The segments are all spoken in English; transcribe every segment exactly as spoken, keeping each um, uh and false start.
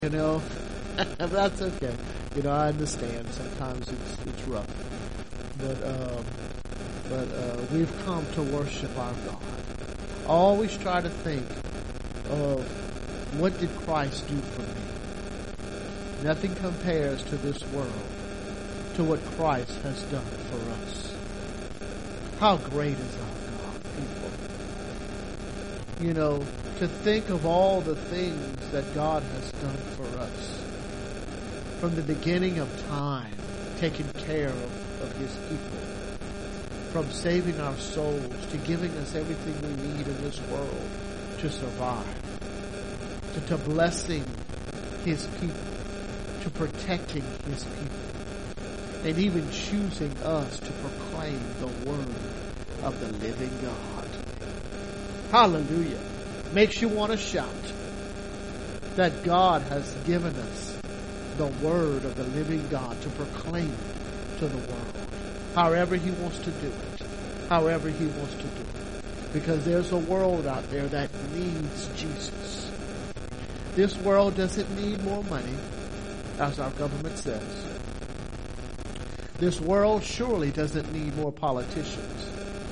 You know, that's okay. You know, I understand. Sometimes it's it's rough, but um, but uh, we've come to worship our God. I always try to think of what did Christ do for me. Nothing compares to this world to what Christ has done for us. How great is our God, people? You know, to think of all the things that God has done for us. From the beginning of time, taking care of, of His people. From saving our souls to giving us everything we need in this world to survive. To, to blessing His people. To protecting His people. And even choosing us to proclaim the word of the living God. Hallelujah. Makes you want to shout that God has given us the word of the living God to proclaim to the world. However He wants to do it. However He wants to do it. Because there's a world out there that needs Jesus. This world doesn't need more money, as our government says. This world surely doesn't need more politicians.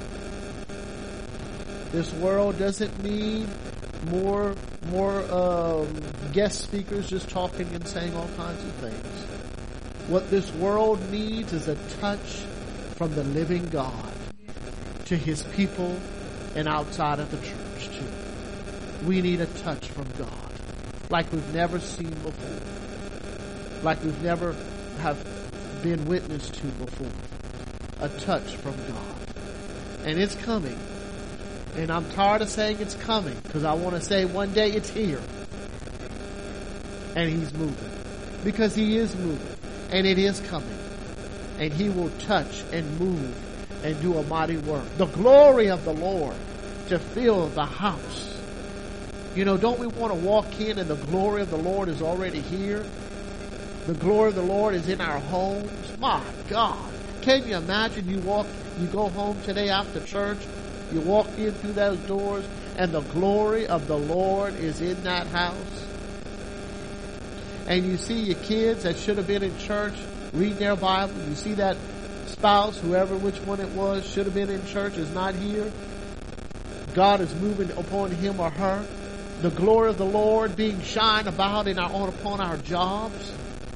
This world doesn't need more more um, guest speakers just talking and saying all kinds of things. What this world needs is a touch from the living God to His people and outside of the church too. We need a touch from God like we've never seen before. Like we've never have been witness to before. A touch from God. And it's coming. And I'm tired of saying it's coming because I want to say one day it's here. And He's moving. Because He is moving. And it is coming. And He will touch and move and do a mighty work. The glory of the Lord to fill the house. You know, don't we want to walk in and the glory of the Lord is already here? The glory of the Lord is in our homes. My God. Can you imagine you walk, you go home today after church, you walk in through those doors, and the glory of the Lord is in that house? And you see your kids that should have been in church reading their Bible. You see that spouse, whoever, which one it was, should have been in church, is not here. God is moving upon him or her. The glory of the Lord being shined about in our, on upon our jobs.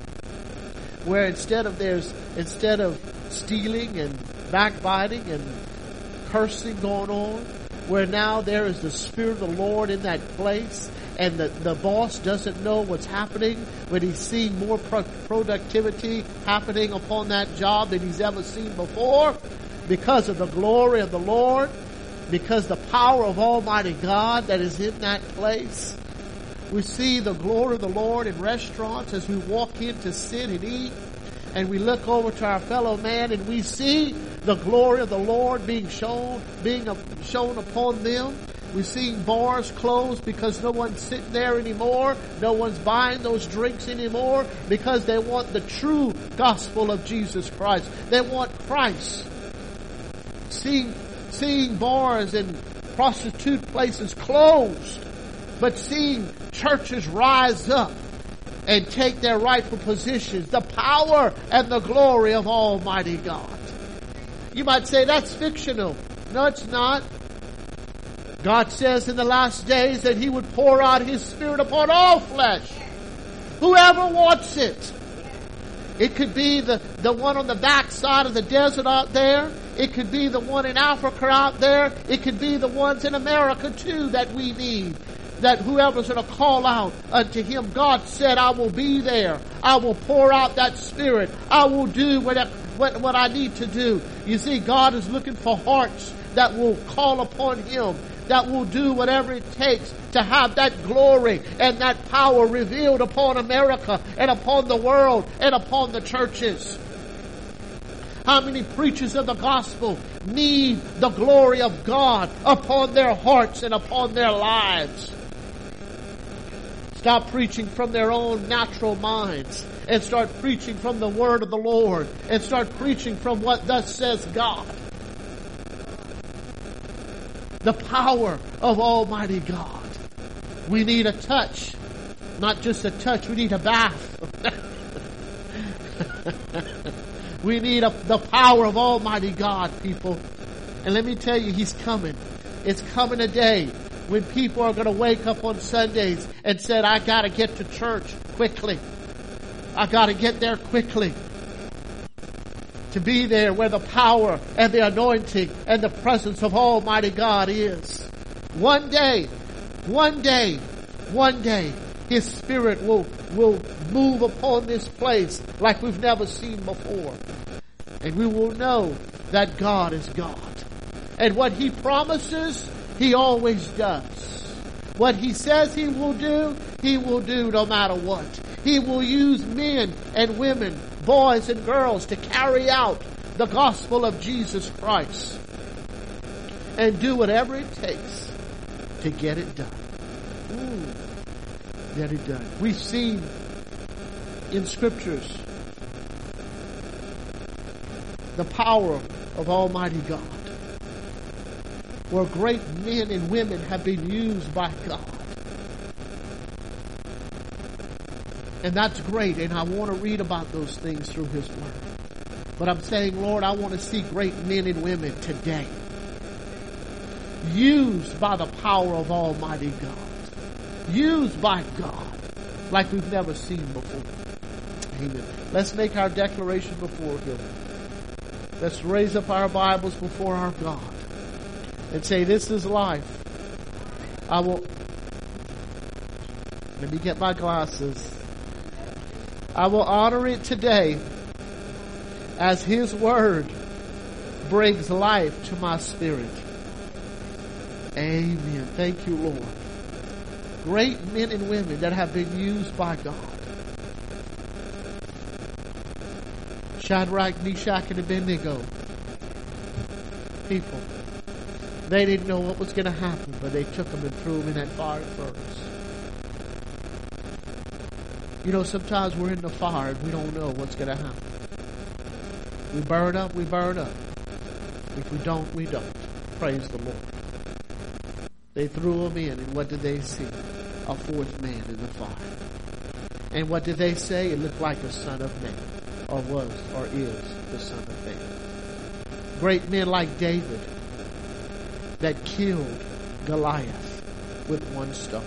Where instead of there's, instead of stealing and backbiting and cursing going on, where now there is the Spirit of the Lord in that place, and the, the boss doesn't know what's happening, but he's seeing more pro- productivity happening upon that job than he's ever seen before, because of the glory of the Lord, because the power of Almighty God that is in that place. We see the glory of the Lord in restaurants as we walk in to sit and eat, and we look over to our fellow man and we see the glory of the Lord being shown, being shown upon them. We're seeing bars closed because no one's sitting there anymore. No one's buying those drinks anymore because they want the true gospel of Jesus Christ. They want Christ. Seeing, seeing bars and prostitute places closed, but seeing churches rise up and take their rightful positions. The power and the glory of Almighty God. You might say that's fictional. No, it's not. God says in the last days that He would pour out His Spirit upon all flesh. Whoever wants it. It could be the, the one on the backside of the desert out there. It could be the one in Africa out there. It could be the ones in America too that we need. That whoever's going to call out unto Him, God said, I will be there. I will pour out that Spirit. I will do what, what, what I need to do. You see, God is looking for hearts that will call upon Him, that will do whatever it takes to have that glory and that power revealed upon America and upon the world and upon the churches. How many preachers of the gospel need the glory of God upon their hearts and upon their lives? Stop preaching from their own natural minds and start preaching from the word of the Lord and start preaching from what thus says God. The power of Almighty God. We need a touch. Not just a touch, we need a bath. We need a, the power of Almighty God, people. And let me tell you, He's coming. It's coming a day when people are going to wake up on Sundays and said, I got to get to church quickly. I got to get there quickly. To be there where the power and the anointing and the presence of Almighty God is. One day, one day, one day, His Spirit will, will move upon this place like we've never seen before. And we will know that God is God. And what He promises, He always does. What He says He will do, He will do no matter what. He will use men and women, boys and girls to carry out the gospel of Jesus Christ. And do whatever it takes to get it done. Ooh, get it done. We've seen in scriptures the power of Almighty God, where great men and women have been used by God. And that's great, and I want to read about those things through His Word. But I'm saying, Lord, I want to see great men and women today used by the power of Almighty God. Used by God like we've never seen before. Amen. Let's make our declaration before Him. Let's raise up our Bibles before our God and say, this is life. I will... Let me get my glasses. I will honor it today as His Word brings life to my spirit. Amen. Thank you, Lord. Great men and women that have been used by God. Shadrach, Meshach, and Abednego. People. They didn't know what was going to happen, but they took them and threw them in that fire furnace. You know, sometimes we're in the fire and we don't know what's going to happen. We burn up, we burn up. If we don't, we don't. Praise the Lord. They threw him in, and what did they see? A fourth man in the fire. And what did they say? It looked like a son of man, or was, or is the son of man. Great men like David that killed Goliath with one stone.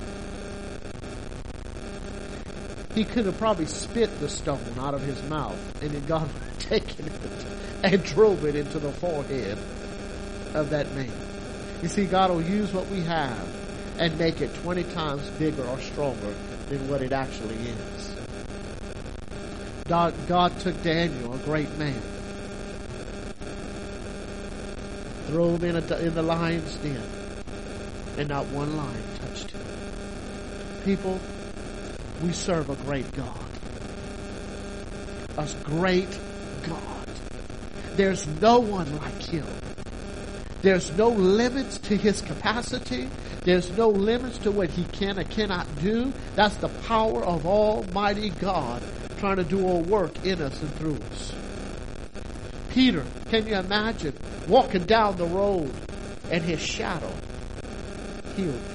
He could have probably spit the stone out of his mouth, and then God would have taken it and drove it into the forehead of that man. You see, God will use what we have and make it twenty times bigger or stronger than what it actually is. God, God took Daniel, a great man, threw him in, a, in the lion's den, and not one lion touched him. People, we serve a great God. A great God. There's no one like Him. There's no limits to His capacity. There's no limits to what He can or cannot do. That's the power of Almighty God trying to do a work in us and through us. Peter, can you imagine walking down the road and his shadow healed him?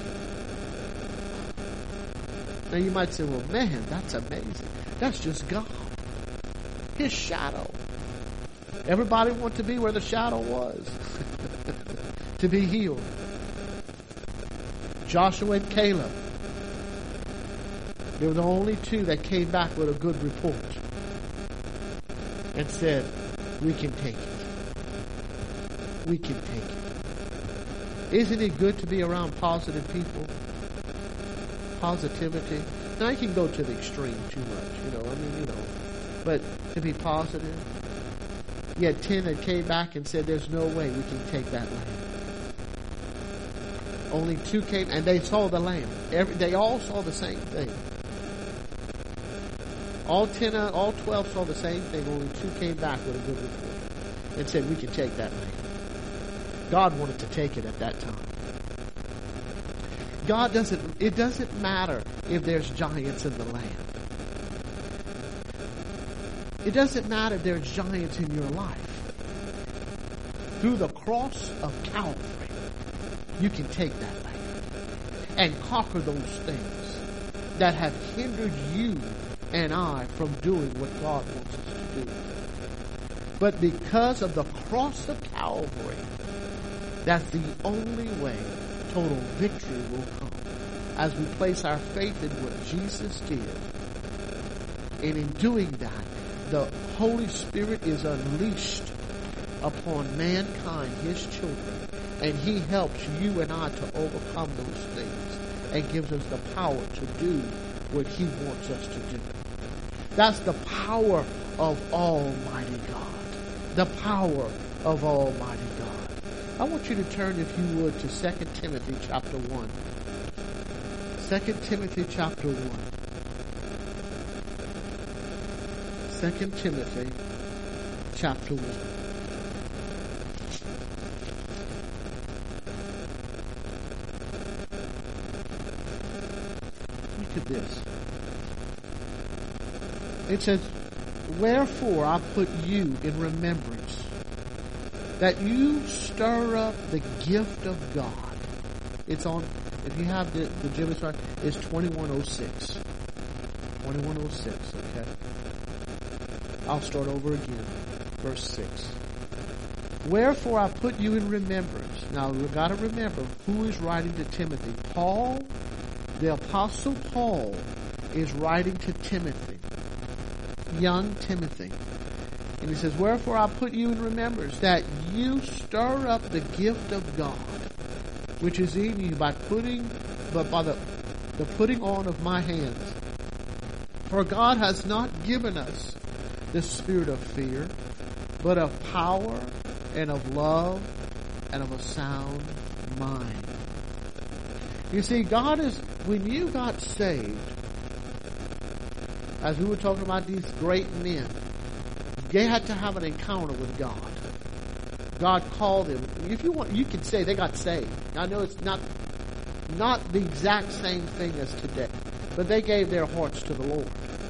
Now you might say, well, man, that's amazing. That's just God. His shadow. Everybody wanted to be where the shadow was. To be healed. Joshua and Caleb. They were the only two that came back with a good report. And said, we can take it. We can take it. Isn't it good to be around positive people? Positivity. Now you can go to the extreme too much, you know, I mean, you know. But to be positive. You had ten that came back and said, there's no way we can take that land. Only two came, and they saw the land. Every, they all saw the same thing. All ten, all twelve saw the same thing. Only two came back with a good report and said, we can take that land. God wanted to take it at that time. God doesn't, it doesn't matter if there's giants in the land. It doesn't matter if there's giants in your life. Through the cross of Calvary, you can take that land and conquer those things. that have hindered you and I from doing what God wants us to do. But because of the cross of Calvary, that's the only way total victory will come. As we place our faith in what Jesus did. And in doing that, the Holy Spirit is unleashed upon mankind, His children, and He helps you and I to overcome those things and gives us the power to do what He wants us to do. That's the power of Almighty God. The power of Almighty God. I want you to turn, if you would, to Second Timothy chapter one. Second Timothy chapter one. Second Timothy chapter one. Look at this. It says, wherefore I put you in remembrance, that you stir up the gift of God. It's on, if you have the, the Jimmy right, it's twenty-one oh six. twenty-one oh six, okay? I'll start over again. Verse six. Wherefore I put you in remembrance. Now we've got to remember who is writing to Timothy. Paul, the Apostle Paul, is writing to Timothy. Young Timothy. And he says, wherefore I put you in remembrance, that you stir up the gift of God, which is in you by putting, but by the, the putting on of my hands. For God has not given us the spirit of fear, but of power and of love and of a sound mind. You see, God is, when you got saved, as we were talking about these great men, they had to have an encounter with God. God called them. If you want, you can say they got saved. I know it's not, not the exact same thing as today, but they gave their hearts to the Lord.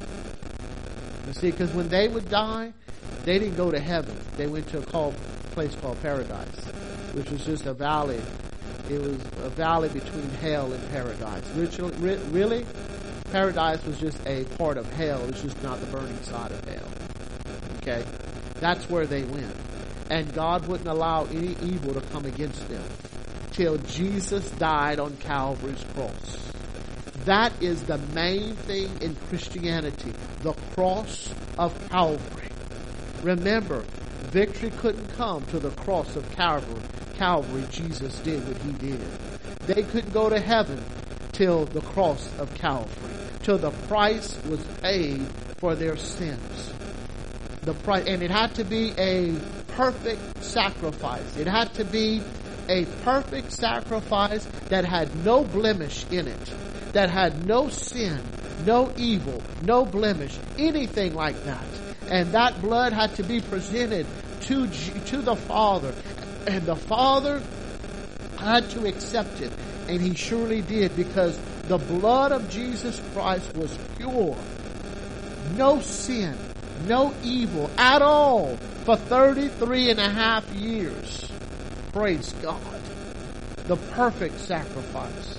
You see, because when they would die, they didn't go to heaven. They went to a called, place called paradise, which was just a valley. It was a valley between hell and paradise. Really, really, paradise was just a part of hell. It's just not the burning side of hell. Okay? That's where they went. And God wouldn't allow any evil to come against them till Jesus died on Calvary's cross. That is the main thing in Christianity, the cross of Calvary. Remember, victory couldn't come to the cross of Calvary. Calvary, Jesus did what He did. They couldn't go to heaven till the cross of Calvary, till the price was paid for their sins. The price, and it had to be a perfect sacrifice. It had to be a perfect sacrifice that had no blemish in it, that had no sin, no evil, no blemish, anything like that. And that blood had to be presented to, to the Father. And the Father had to accept it. And He surely did, because the blood of Jesus Christ was pure. No sin, no evil at all for thirty-three and a half years. Praise God. The perfect sacrifice.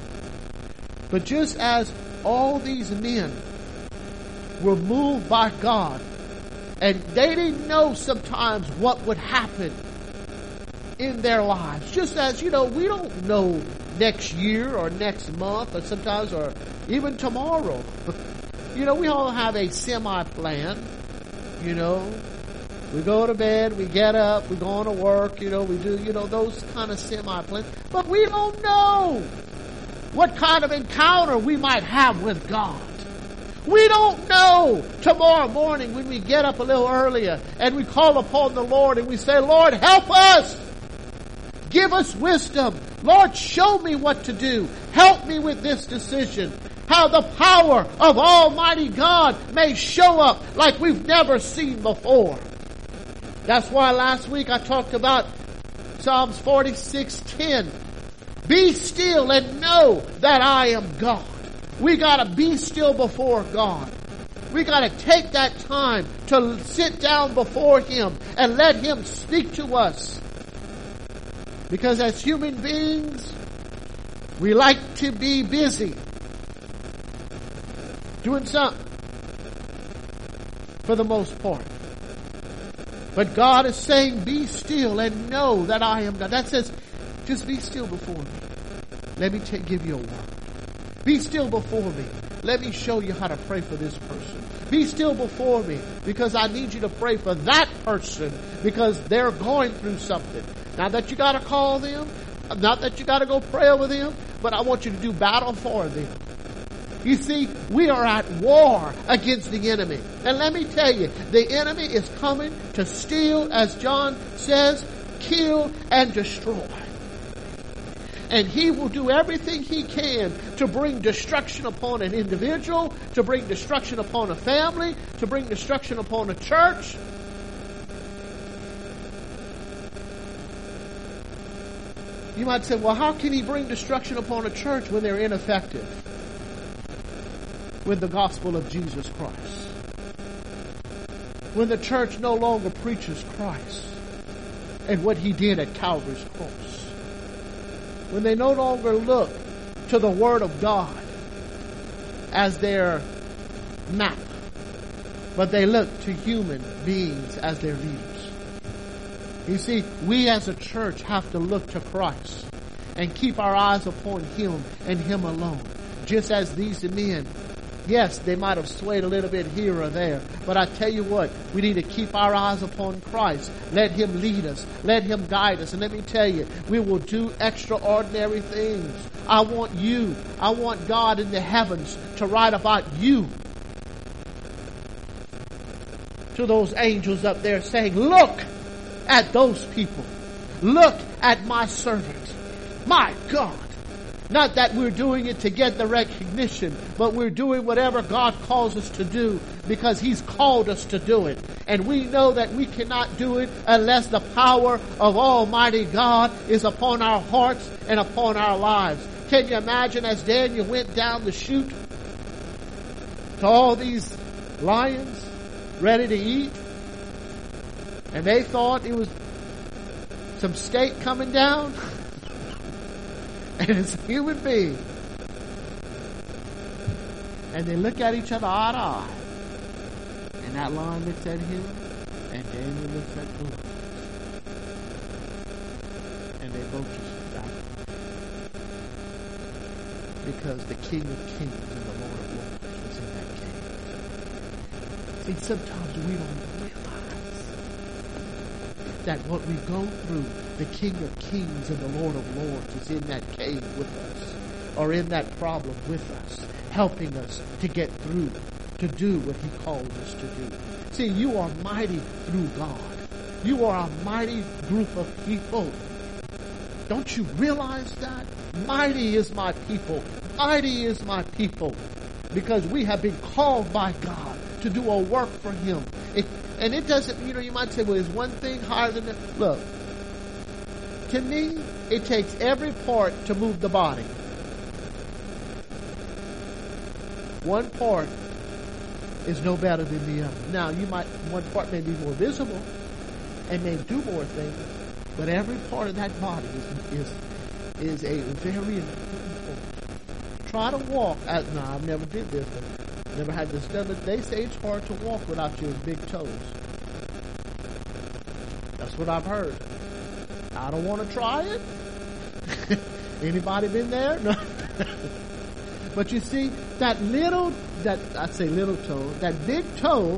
But just as all these men were moved by God, and they didn't know sometimes what would happen in their lives. Just as, you know, we don't know next year or next month or sometimes or even tomorrow. But, you know, we all have a semi-plan. You know, we go to bed, we get up, we go on to work, you know, we do, you know, those kind of semi-plans. But we don't know what kind of encounter we might have with God. We don't know tomorrow morning when we get up a little earlier and we call upon the Lord and we say, Lord, help us. Give us wisdom. Lord, show me what to do. Help me with this decision. How the power of Almighty God may show up like we've never seen before. That's why last week I talked about Psalms forty-six ten. Be still and know that I am God. We gotta be still before God. We gotta take that time to sit down before Him and let Him speak to us. Because as human beings, we like to be busy. Doing something. For the most part. But God is saying, be still and know that I am God. That says, just be still before me. Let me t- give you a word. Be still before me. Let me show you how to pray for this person. Be still before me because I need you to pray for that person because they're going through something. Not that you got to call them. Not that you got to go pray over them. But I want you to do battle for them. You see, we are at war against the enemy. And let me tell you, the enemy is coming to steal, as John says, kill and destroy. And he will do everything he can to bring destruction upon an individual, to bring destruction upon a family, to bring destruction upon a church. You might say, well, how can he bring destruction upon a church when they're ineffective with the gospel of Jesus Christ? When the church no longer preaches Christ and what he did at Calvary's cross. When they no longer look to the Word of God as their map, but they look to human beings as their leaders. You see, we as a church have to look to Christ and keep our eyes upon Him and Him alone. Just as these men, yes, they might have swayed a little bit here or there, but I tell you what, we need to keep our eyes upon Christ. Let Him lead us. Let Him guide us. And let me tell you, we will do extraordinary things. I want you, I want God in the heavens to write about you to those angels up there saying, look at those people. Look at my servant. My God. Not that we're doing it to get the recognition, but we're doing whatever God calls us to do because He's called us to do it. And we know that we cannot do it unless the power of Almighty God is upon our hearts and upon our lives. Can you imagine as Daniel went down the chute to all these lions ready to eat? And they thought it was some steak coming down? And it's a human being. And they look at each other eye to eye. And that lion looks at him, and Daniel looks at them. And they both just die. Because the King of Kings and the Lord of Lords was in that cave. See, sometimes we don't realize that what we go through, the King of Kings and the Lord of Lords is in that cave with us, or in that problem with us, helping us to get through, to do what He called us to do. See, you are mighty through God. You are a mighty group of people. Don't you realize that? Mighty is my people. Mighty is my people. Because we have been called by God to do a work for Him. It, and it doesn't, you know, you might say, well, is one thing higher than that? Look, to me, it takes every part to move the body. One part is no better than the other. Now, you might, one part may be more visible and may do more things, but every part of that body is is, is a very important part. Try to walk. I, no, I've never did this. Never had this done, but they say it's hard to walk without your big toes. That's what I've heard. I don't want to try it. Anybody been there? No. But you see, that little, that I say little toe, that big toe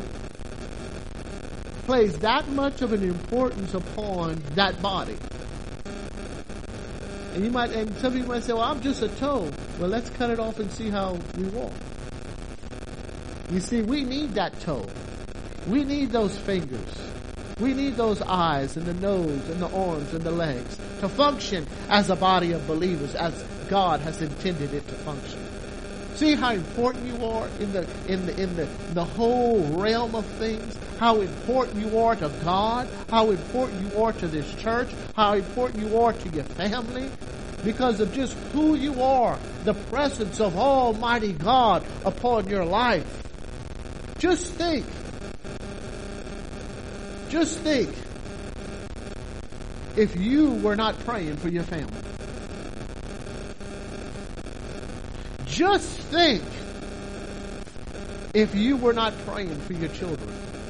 plays that much of an importance upon that body. And you might, and some people might say, well, I'm just a toe. Well, let's cut it off and see how we walk. You see, we need that toe. We need those fingers. We need those eyes and the nose and the arms and the legs to function as a body of believers, as God has intended it to function. See how important you are in the in the in the the whole realm of things. How important you are to God. How important you are to this church. How important you are to your family. Because of just who you are, the presence of Almighty God upon your life. Just think. Just think if you were not praying for your family. Just think If you were not praying for your children,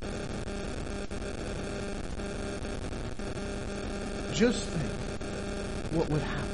just think what would happen.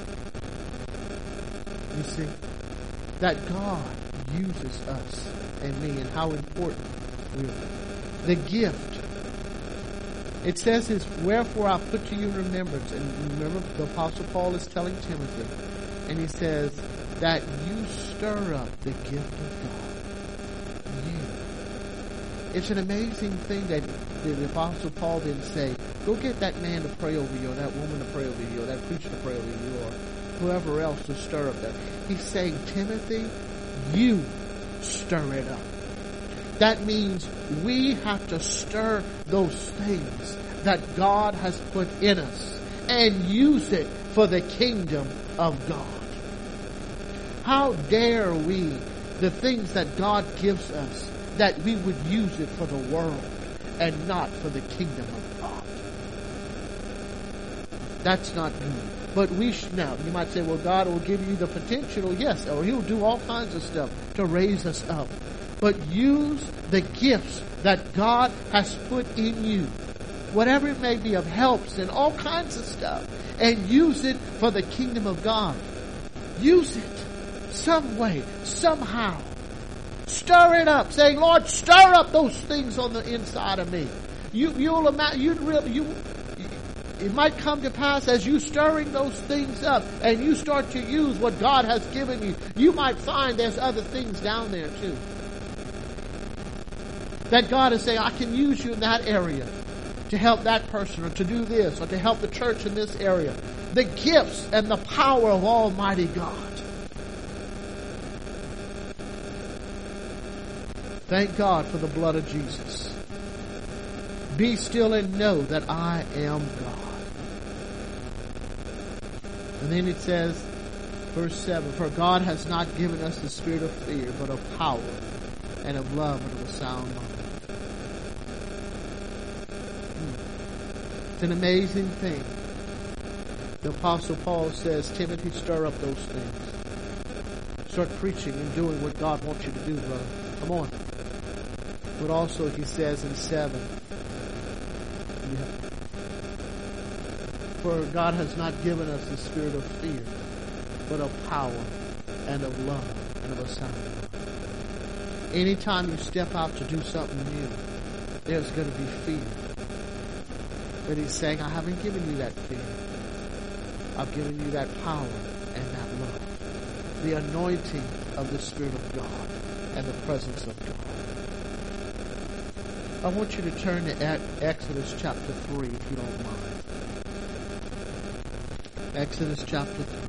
You see, that God uses us and me and how important we are. The gift. It says this, wherefore I put to you in remembrance. And remember, the Apostle Paul is telling Timothy, and he says that you stir up the gift of God. You. It's an amazing thing that the Apostle Paul didn't say, go get that man to pray over you, or that woman to pray over you, or that preacher to pray over you, or whoever else to stir up that. He's saying, Timothy, you stir it up. That means we have to stir those things that God has put in us and use it for the kingdom of God. How dare we, the things that God gives us, that we would use it for the world and not for the kingdom of God. That's not good. But we should, now, you might say, well, God will give you the potential. Yes, or He'll do all kinds of stuff to raise us up. But use the gifts that God has put in you, whatever it may be, of helps and all kinds of stuff, and use it for the kingdom of God. Use it some way, somehow. Stir it up, saying, Lord, stir up those things on the inside of me. You, you'll imagine, you'd really, you, it might come to pass as you stirring those things up and you start to use what God has given you, you might find there's other things down there too. That God is saying, I can use you in that area to help that person, or to do this, or to help the church in this area. The gifts and the power of Almighty God. Thank God for the blood of Jesus. Be still and know that I am God. And then it says, verse seven, for God has not given us the spirit of fear, but of power and of love and of a sound mind. It's an amazing thing. The Apostle Paul says, Timothy, stir up those things. Start preaching and doing what God wants you to do, brother. Come on. But also he says in seven, for God has not given us the spirit of fear, but of power and of love and of a sound mind. Anytime you step out to do something new, there's going to be fear. But he's saying, I haven't given you that fear. I've given you that power and that love. The anointing of the Spirit of God and the presence of God. I want you to turn to Exodus chapter three, if you don't mind. Exodus chapter three.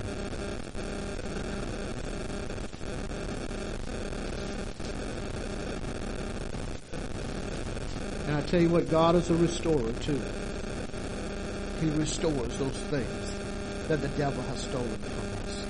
And I tell you what, God is a restorer too. He restores those things that the devil has stolen from us.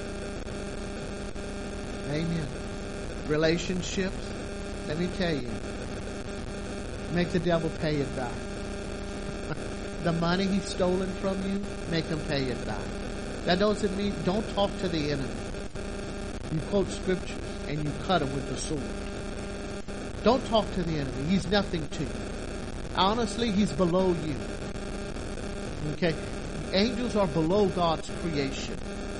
Amen. Relationships, let me tell you, make the devil pay it back. The money he's stolen from you, make him pay it back. That doesn't mean, don't talk to the enemy. You quote scriptures and you cut him with the sword. Don't talk to the enemy. He's nothing to you. Honestly, he's below you. Okay? Angels are below God's creation.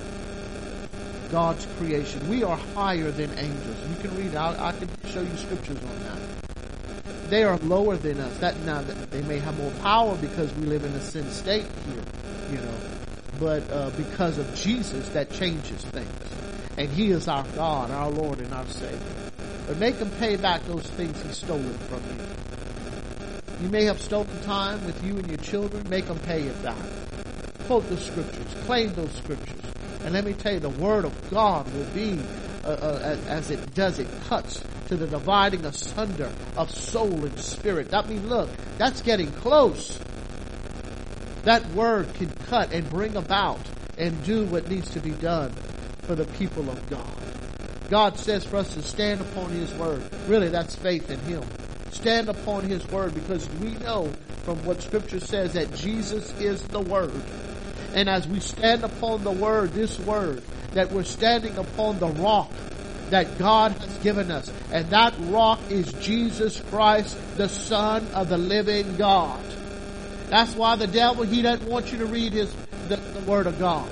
God's creation. We are higher than angels. You can read, I, I can show you scriptures on that. They are lower than us. That now they may have more power because we live in a sin state here, you know. But uh, because of Jesus, that changes things. And He is our God, our Lord, and our Savior. But make Him pay back those things He's stolen from you. You may have stolen time with you and your children. Make them pay it back. Quote the scriptures. Claim those scriptures. And let me tell you, the Word of God will be, uh, uh, as it does, it cuts to the dividing asunder of soul and spirit. That means, look, that's getting close. That Word can cut and bring about and do what needs to be done for the people of God. God says for us to stand upon His Word. Really, that's faith in Him. Stand upon His Word, because we know from what Scripture says that Jesus is the Word. And as we stand upon the Word, this Word, that we're standing upon the rock that God has given us. And that rock is Jesus Christ, the Son of the living God. That's why the devil, he doesn't want you to read his the, the Word of God.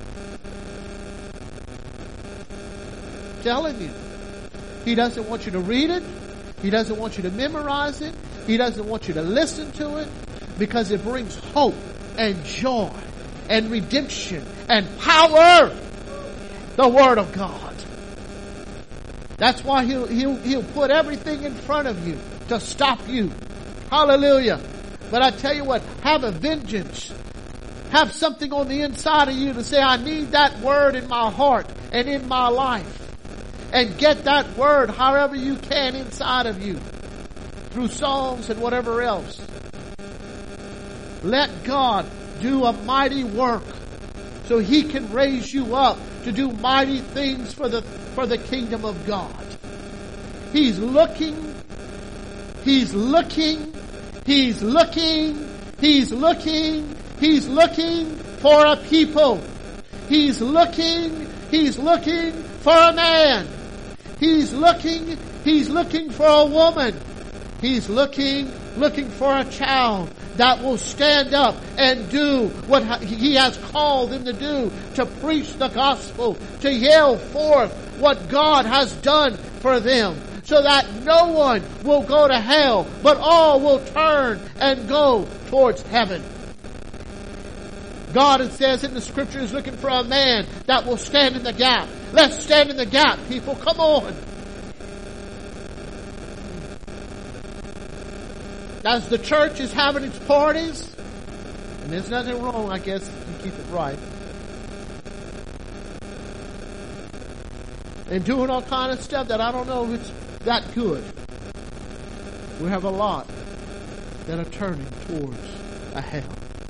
I'm telling you. He doesn't want you to read it. He doesn't want you to memorize it. He doesn't want you to listen to it, because it brings hope and joy and redemption and power. The Word of God. That's why he'll, he'll, he'll put everything in front of you to stop you. Hallelujah. But I tell you what, have a vengeance. Have something on the inside of you to say, I need that Word in my heart and in my life. And get that Word however you can inside of you. Through songs and whatever else. Let God do a mighty work so He can raise you up to do mighty things for the, for the kingdom of God. He's looking, He's looking, He's looking, He's looking, He's looking for a people. He's looking, He's looking for a man. He's looking, He's looking for a woman. He's looking, looking for a child that will stand up and do what He has called them to do, to preach the gospel, to yell forth what God has done for them, so that no one will go to hell, but all will turn and go towards heaven. God, it says in the Scripture, is looking for a man that will stand in the gap. Let's stand in the gap, people. Come on. As the church is having its parties, and there's nothing wrong, I guess, if you keep it right, and doing all kind of stuff that I don't know if it's that good, we have a lot that are turning towards a hell.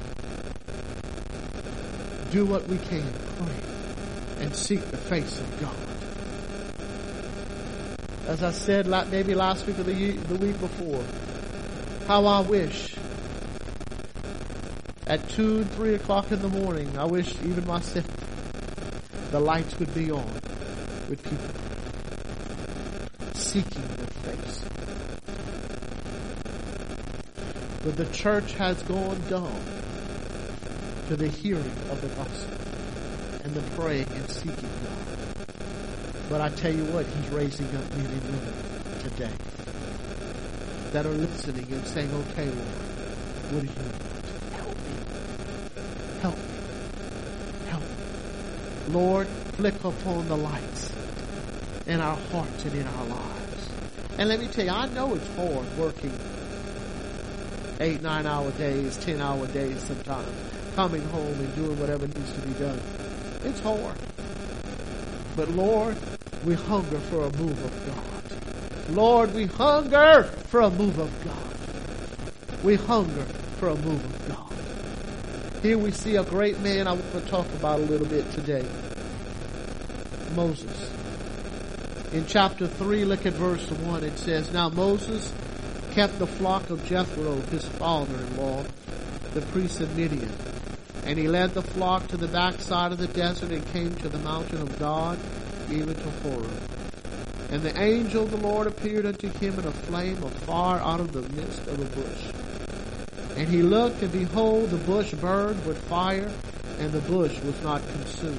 Do what we can, pray, and seek the face of God. As I said maybe last week or the, the week before, how I wish at two and three o'clock in the morning, I wish even myself, the lights would be on with people seeking the face. But the church has gone dull to the hearing of the gospel and the praying and seeking God. But I tell you what, He's raising up men and women today that are listening and saying, okay, Lord, what do you want? Help me. Help me. Help me. Lord, flick upon the lights in our hearts and in our lives. And let me tell you, I know it's hard working eight, nine hour days, ten hour days sometimes, coming home and doing whatever needs to be done. It's hard. But Lord, we hunger for a move of God. Lord, we hunger for a move of God. We hunger for a move of God. Here we see a great man I want to talk about a little bit today. Moses. In chapter three, look at verse one. It says, Now Moses kept the flock of Jethro, his father-in-law, the priest of Midian. And he led the flock to the backside of the desert and came to the mountain of God, even to Horeb. And the angel of the Lord appeared unto him in a flame of fire out of the midst of a bush. And he looked, and behold, the bush burned with fire, and the bush was not consumed.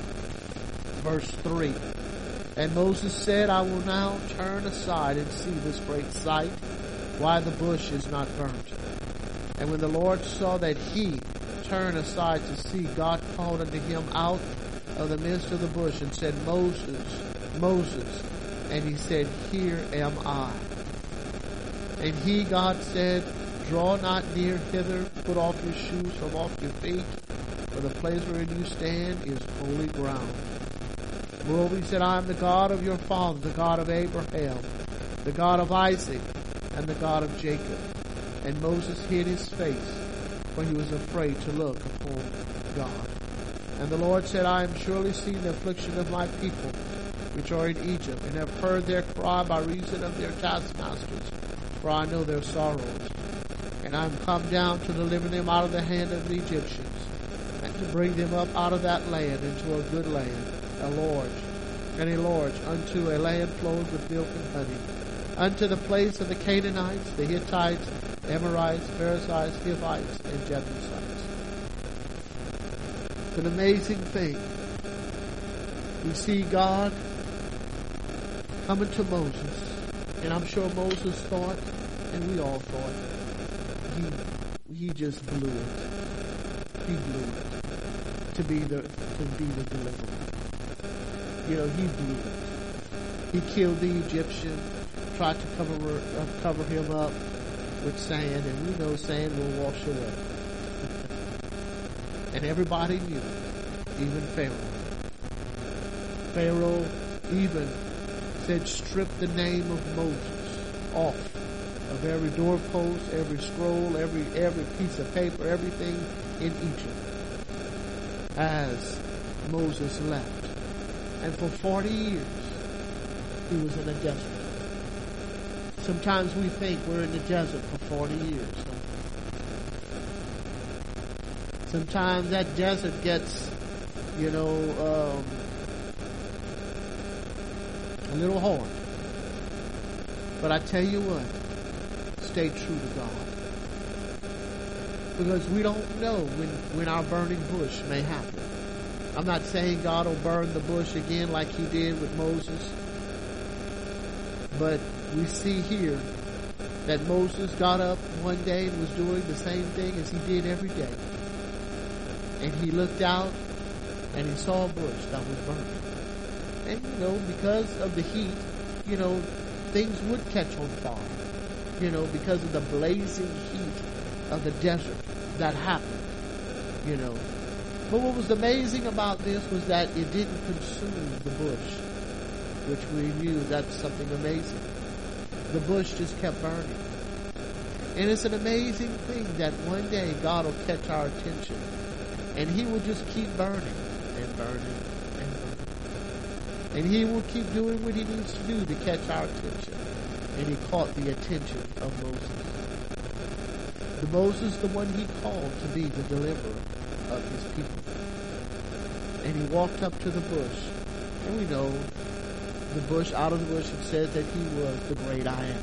Verse three. And Moses said, I will now turn aside and see this great sight, why the bush is not burnt. And when the Lord saw that he turned aside to see, God called unto him out of the midst of the bush and said, Moses, Moses. And he said, Here am I. And he, God, said, Draw not near hither, put off your shoes from off your feet, for the place wherein you stand is holy ground. Moreover, he said, I am the God of your father, the God of Abraham, the God of Isaac, and the God of Jacob. And Moses hid his face, for he was afraid to look upon God. And the Lord said, I have surely seen the affliction of my people, which are in Egypt, and have heard their cry by reason of their taskmasters, for I know their sorrows. And I am come down to deliver them out of the hand of the Egyptians, and to bring them up out of that land into a good land, a large and enlarge unto a land flowing with milk and honey, unto the place of the Canaanites, the Hittites, Amorites, Perizzites, Hivites, and Jebusites. It's an amazing thing. We see God coming to Moses, and I'm sure Moses thought, and we all thought, he he just blew it. He blew it to be the to be the deliverer. You know, he blew it. He killed the Egyptian, tried to cover uh, cover him up with sand, and we know sand will wash away. And everybody knew it, even Pharaoh. Pharaoh even said, strip the name of Moses off of every doorpost, every scroll, every every piece of paper, everything in Egypt as Moses left. And for forty years, he was in a desert. Sometimes we think we're in the desert for forty years. Sometimes that desert gets, you know, um, a little hard. But I tell you what, stay true to God. Because we don't know when, when our burning bush may happen. I'm not saying God will burn the bush again like he did with Moses. But we see here that Moses got up one day and was doing the same thing as he did every day. And he looked out and he saw a bush that was burning. And, you know, because of the heat, you know, things would catch on fire. You know, because of the blazing heat of the desert that happened, you know. But what was amazing about this was that it didn't consume the bush, which we knew that's something amazing. The bush just kept burning. And it's an amazing thing that one day God will catch our attention and he will just keep burning and burning and burning. And he will keep doing what he needs to do to catch our attention. And he caught the attention of Moses. The Moses, the one he called to be the deliverer of his people. And he walked up to the bush. And we know the bush, out of the bush, it says that he was the great I am.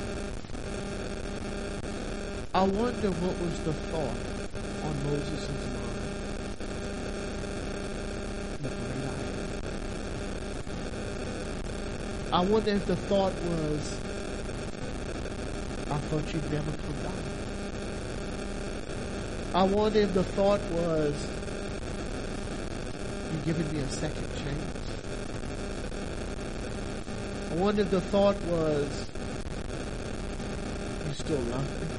I wonder what was the thought on Moses' mind. The great I am. I wonder if the thought was, I thought you'd never come back. I wonder if the thought was, you're giving me a second chance. I wonder if the thought was, you still love me.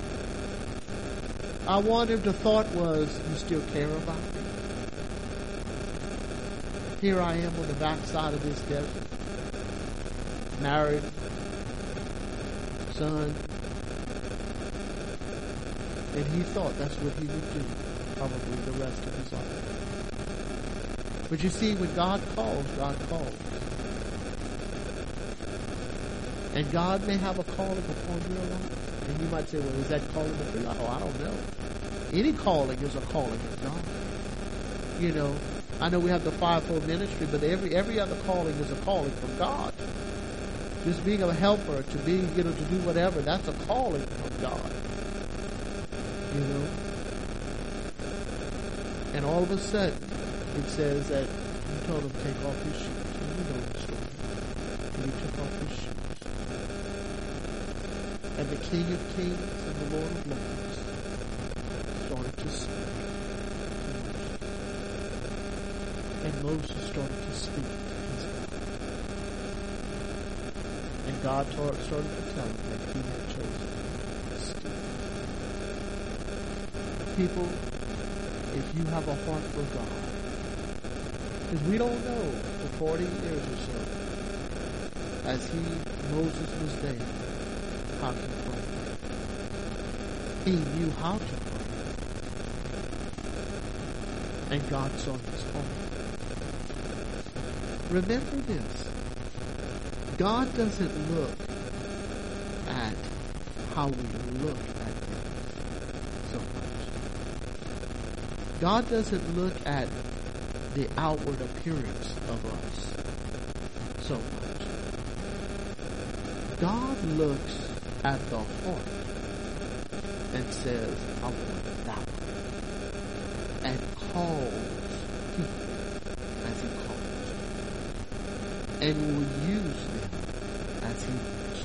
I wonder if the thought was, you still care about me. Here I am on the backside of this desert, married, son, and he thought that's what he would do probably the rest of his life. But you see, when God calls, God calls. And God may have a calling upon your life. And you might say, well, is that calling upon your life? Oh, I don't know. Any calling is a calling of God. You know, I know we have the fivefold ministry, but every every other calling is a calling from God. Just being a helper, to be, you know, to do whatever, that's a calling from God. You know? And all of a sudden, it says that he told him to take off his shoes. And we know the story. And he took off his shoes. And the King of Kings and the Lord of Lords started to speak. And Moses started to speak to his God. And God started to tell him that he had chosen to speak. People, if you have a heart for God, because we don't know for forty years or so, as he, Moses was there, how to pray. He knew how to pray. And God saw his heart. Remember this. God doesn't look at how we look at things so much. God doesn't look at the outward appearance of us so much. God looks at the heart and says, I want that one. And calls people as he calls. And will use them as he wants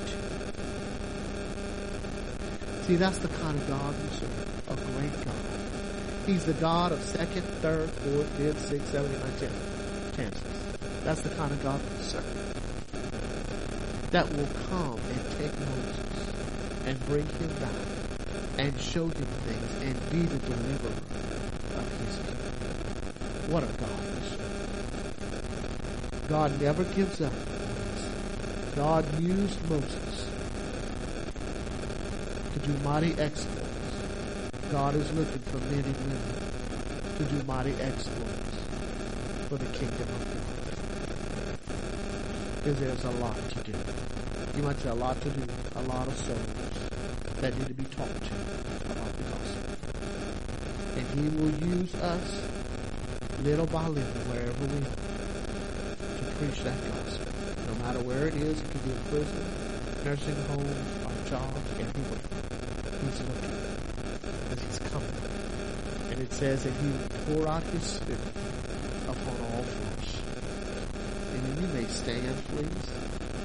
to. See, that's the kind of God we serve. A great God. He's the God of second, third, fourth, fifth, sixth, seventh, and ninth chances. That's the kind of God we serve. That will come and take Moses and bring him back and show him things and be the deliverer of his people. What a God we serve. God never gives up. God used Moses to do mighty exploits. God is looking for men and women to do mighty exploits for the kingdom of God. Because there's a lot to do. You might say a lot to do, a lot of souls that need to be taught to about the gospel. And he will use us little by little wherever we are to preach that gospel. No matter where it is, it could be a prison, nursing home, our jobs, everywhere. He's looking. As he's coming. And it says that he will pour out his spirit upon all flesh. And you may stand, please.